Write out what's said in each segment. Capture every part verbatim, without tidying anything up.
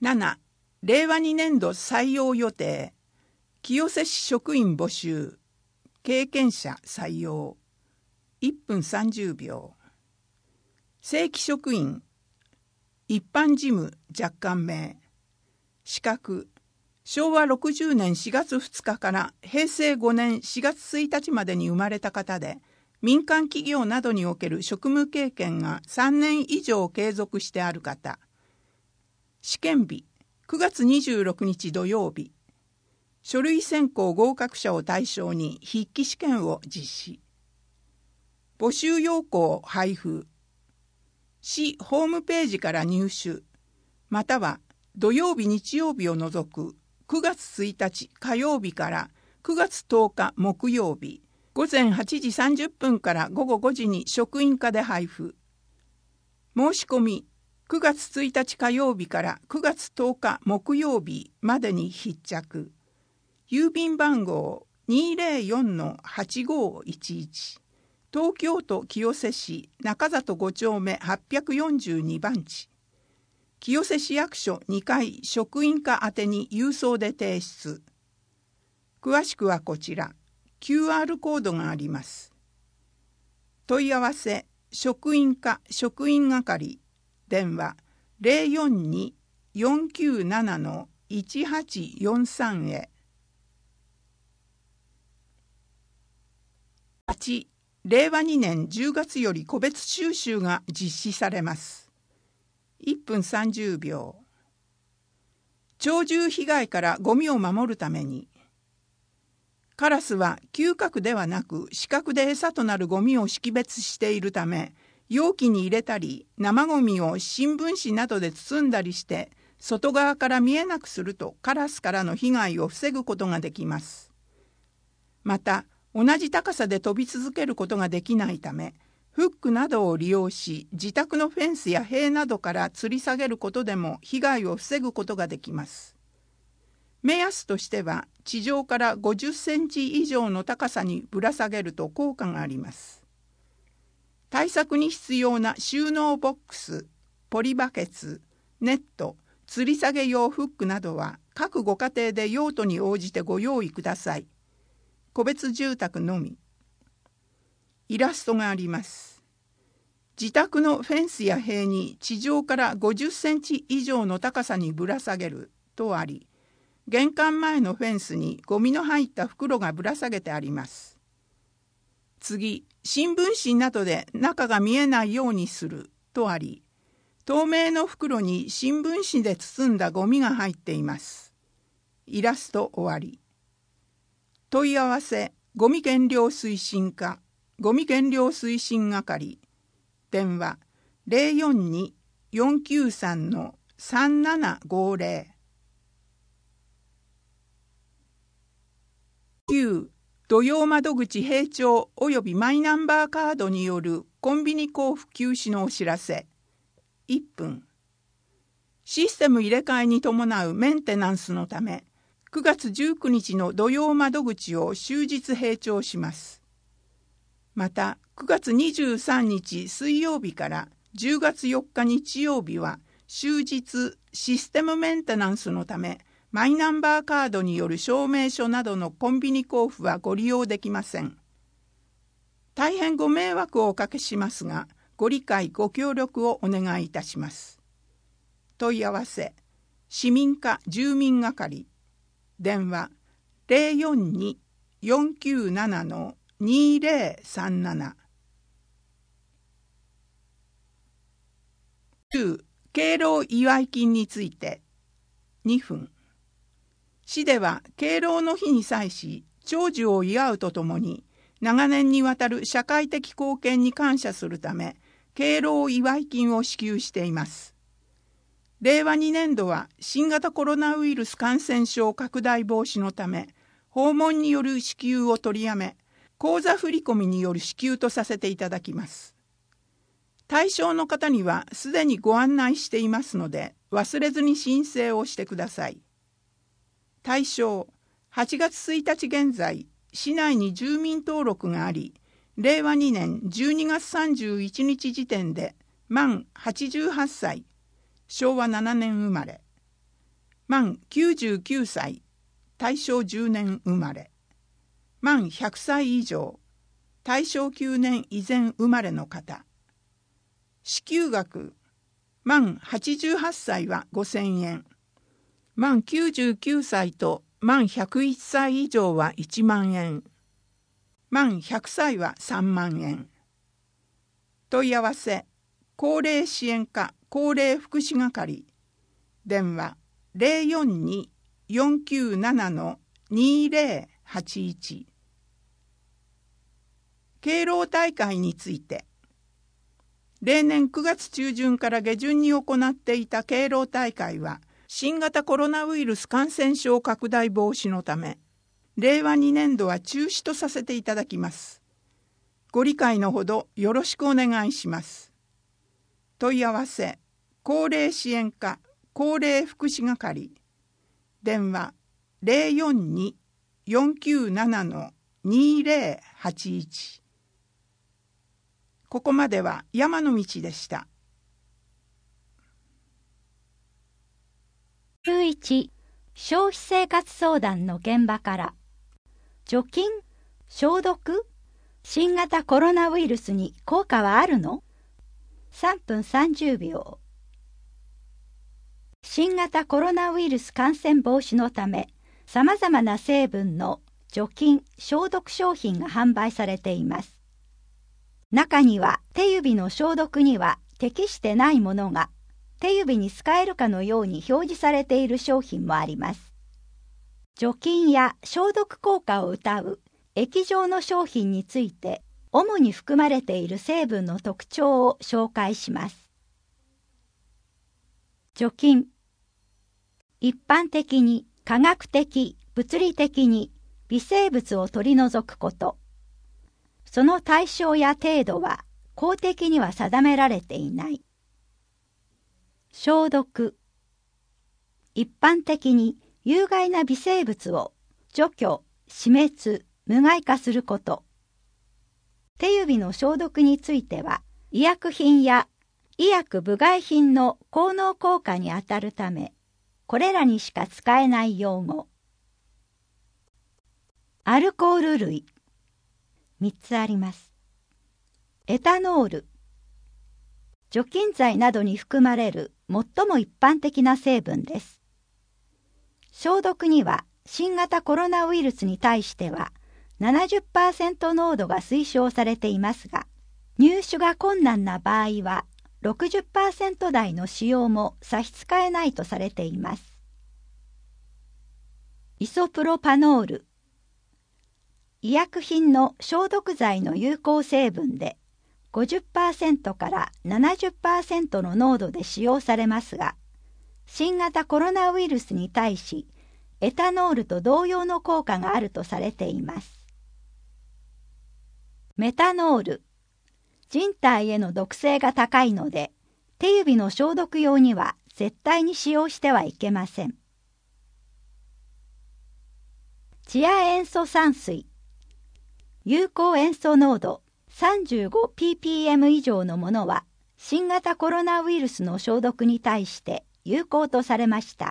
なな、令和にねん度採用予定。清瀬市職員募集。経験者採用。いっぷんさんじゅうびょう。正規職員。一般事務若干名。資格。しょうわろくじゅうねんしがつふつかからへいせいごねんしがつついたちまでに生まれた方で、民間企業などにおける職務経験がさんねん以上継続してある方。試験日、くがつにじゅうろくにち土曜日。書類選考合格者を対象に筆記試験を実施。募集要項配布。市ホームページから入手、または土曜日日曜日を除くくがつついたち火曜日からくがつとおか木曜日、ごぜんはちじさんじゅっぷんからごごごじに職員課で配布。申し込み、くがつついたち火曜日からくがつとおか木曜日までに必着。郵便番号 にーぜろよんのはちごいちいち、東京都清瀬市中里ごちょうめはっぴゃくよんじゅうにばんち。清瀬市役所にかい職員課宛てに郵送で提出。詳しくはこちら、キューアール コードがあります。問い合わせ、職員課職員係、電話 ゼロよんに よんきゅうなな いちはちよんさん へ。はち、れいわにねんじゅうがつより個別収集が実施されます。いっぷんさんじゅうびょう。鳥獣被害からゴミを守るために、カラスは嗅覚ではなく視覚で餌となるゴミを識別しているため、容器に入れたり生ゴミを新聞紙などで包んだりして外側から見えなくするとカラスからの被害を防ぐことができます。また同じ高さで飛び続けることができないため、フックなどを利用し自宅のフェンスや塀などから吊り下げることでも被害を防ぐことができます。目安としては地上からごじゅっセンチ以上の高さにぶら下げると効果があります。対策に必要な収納ボックス、ポリバケツ、ネット、吊り下げ用フックなどは各ご家庭で用途に応じてご用意ください。個別住宅のみ。イラストがあります。自宅のフェンスや塀に地上からごじゅっセンチ以上の高さにぶら下げるとあり、玄関前のフェンスにゴミの入った袋がぶら下げてあります。次、新聞紙などで中が見えないようにするとあり、透明の袋に新聞紙で包んだゴミが入っています。イラスト終わり。問い合わせ、ゴミ減量推進課、ゴミ減量推進係、電話 ゼロよんに よんきゅうさん さんななごぜろ。きゅう、土曜窓口閉帳及びマイナンバーカードによるコンビニ交付休止のお知らせ。いっぷん。システム入れ替えに伴うメンテナンスのため、くがつじゅうくにちの土曜窓口を終日閉帳します。また、くがつにじゅうさんにち水曜日からじゅうがつよっか日曜日は終日システムメンテナンスのため、マイナンバーカードによる証明書などのコンビニ交付はご利用できません。大変ご迷惑をおかけしますが、ご理解ご協力をお願いいたします。問い合わせ、市民課住民係、電話 ゼロよんに よんきゅうなな にぜろさんなな。きゅう、敬老祝金についてにふん。市では敬老の日に際し長寿を祝うとともに長年にわたる社会的貢献に感謝するため敬老祝金を支給しています。れいわにねんどは新型コロナウイルス感染症拡大防止のため訪問による支給を取りやめ、口座振込による支給とさせていただきます。対象の方にはすでにご案内していますので忘れずに申請をしてください。対象、はちがつついたち現在、市内に住民登録があり、れいわにねんじゅうにがつさんじゅういちにち時点で満はちじゅうはっさい、しょうわななねん生まれ。 満きゅうじゅうきゅうさい、大正じゅうねん生まれ。満ひゃくさい以上、大正きゅうねん以前生まれの方。支給額、満はちじゅうはっさいはごせんえん。満きゅうじゅうきゅうさいと満ひゃくいっさい以上はいちまんえん。満ひゃくさいはさんまんえん。問い合わせ、高齢支援課高齢福祉係。電話ゼロよんに よんきゅうなな にゼロはちいち。敬老大会について。例年くがつちゅうじゅんから下旬に行っていた敬老大会は、新型コロナウイルス感染症拡大防止のため、れいわにねんどは中止とさせていただきます。ご理解のほどよろしくお願いします。問い合わせ、高齢支援課高齢福祉係。電話ゼロよんに よんきゅうなな にゼロはちいち。ここまでは山の道でした。 じゅういち、消費生活相談の現場から。除菌、消毒、新型コロナウイルスに効果はあるの？ さんぷんさんじゅうびょう。新型コロナウイルス感染防止のため、さまざまな成分の除菌・消毒商品が販売されています。中には手指の消毒には適してないものが手指に使えるかのように表示されている商品もあります。除菌や消毒効果を謳う液状の商品について、主に含まれている成分の特徴を紹介します。除菌。一般的に科学的、物理的に微生物を取り除くこと。その対象や程度は公的には定められていない。消毒。一般的に有害な微生物を除去、死滅、無害化すること。手指の消毒については、医薬品や医薬部外品の効能効果にあたるため、これらにしか使えない用語。アルコール類。みっつあります。エタノール。除菌剤などに含まれる最も一般的な成分です。消毒には新型コロナウイルスに対しては ななじゅっパーセント 濃度が推奨されていますが、入手が困難な場合は ろくじゅっパーセント 台の使用も差し支えないとされています。イソプロパノール。医薬品の消毒剤の有効成分で ごじゅっパーセント から ななじゅっパーセント の濃度で使用されますが、新型コロナウイルスに対しエタノールと同様の効果があるとされています。メタノール。人体への毒性が高いので、手指の消毒用には絶対に使用してはいけません。次亜塩素酸水。有効塩素濃度 さんじゅうごピーピーエム 以上のものは、新型コロナウイルスの消毒に対して有効とされました。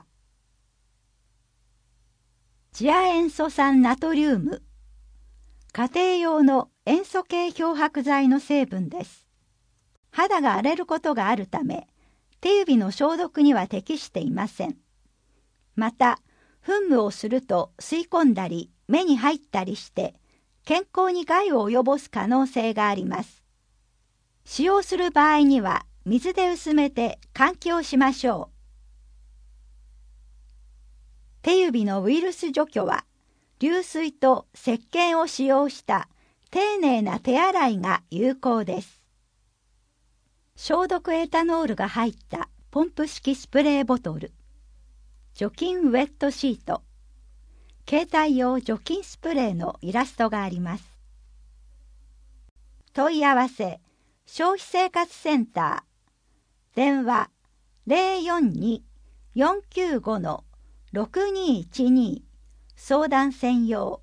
次亜塩素酸ナトリウム。家庭用の塩素系漂白剤の成分です。肌が荒れることがあるため、手指の消毒には適していません。また、噴霧をすると吸い込んだり、目に入ったりして、健康に害を及ぼす可能性があります。使用する場合には、水で薄めて換気をしましょう。手指のウイルス除去は、流水と石鹸を使用した丁寧な手洗いが有効です。消毒エタノールが入ったポンプ式スプレーボトル。除菌ウェットシート。携帯用除菌スプレーのイラストがあります。問い合わせ、消費生活センター。電話ゼロよんに よんきゅうご ろくにいちに。相談専用。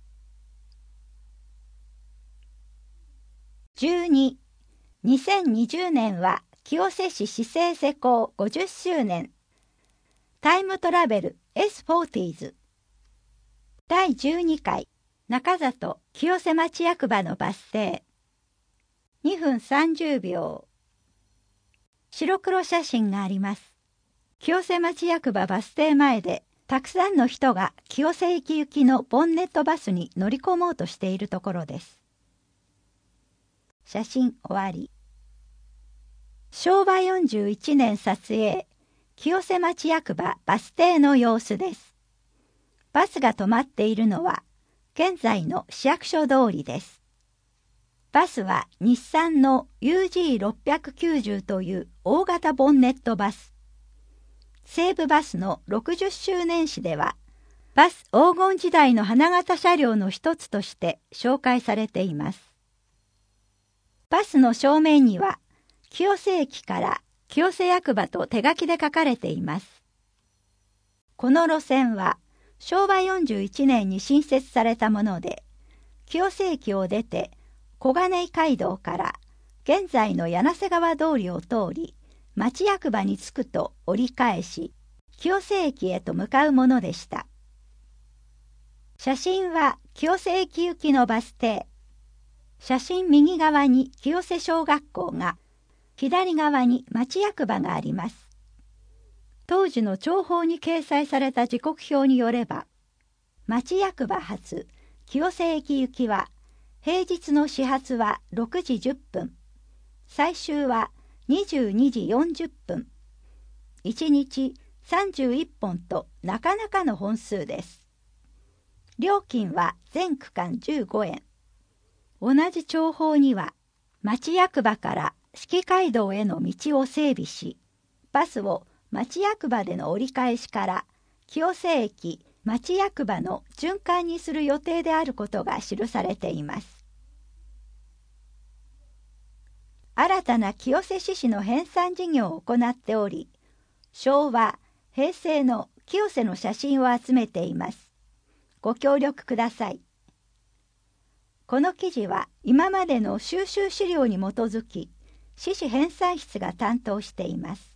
じゅうに、にせんにじゅうねんは清瀬市市政施行ごじゅっしゅうねん。 タイムトラベル エスフォーティーズ だいじゅうにかい中里清瀬町役場のバス停にふんさんじゅうびょう。白黒写真があります。清瀬町役場バス停前でたくさんの人が清瀬駅行きのボンネットバスに乗り込もうとしているところです。写真終わり。しょうわよんじゅういちねん撮影、清瀬町役場バス停の様子です。バスが止まっているのは現在の市役所通りです。バスは日産の ユージーろっぴゃくきゅうじゅう という大型ボンネットバス。西武バスのろくじゅっしゅうねん誌では、バス黄金時代の花形車両の一つとして紹介されています。バスの正面には、清瀬駅から清瀬役場と手書きで書かれています。この路線は、しょうわよんじゅういちねんに新設されたもので、清瀬駅を出て、小金井街道から現在の柳瀬川通りを通り、町役場に着くと折り返し、清瀬駅へと向かうものでした。写真は清瀬駅行きのバス停。写真右側に清瀬小学校が、左側に町役場があります。当時の帳簿に掲載された時刻表によれば、町役場発清瀬駅行きは、平日の始発はろくじじゅっぷん、最終はにじゅうにじよんじゅっぷん、いちにちさんじゅういっぽんとなかなかの本数です。料金は全区間じゅうごえん。同じ帳簿には、町役場から四季街道への道を整備し、バスを町役場での折り返しから清瀬駅、町役場の循環にする予定であることが記されています。新たな清瀬市市の編纂事業を行っており、昭和、平成の清瀬の写真を集めています。ご協力ください。この記事は今までの収集資料に基づき、市市編纂室が担当しています。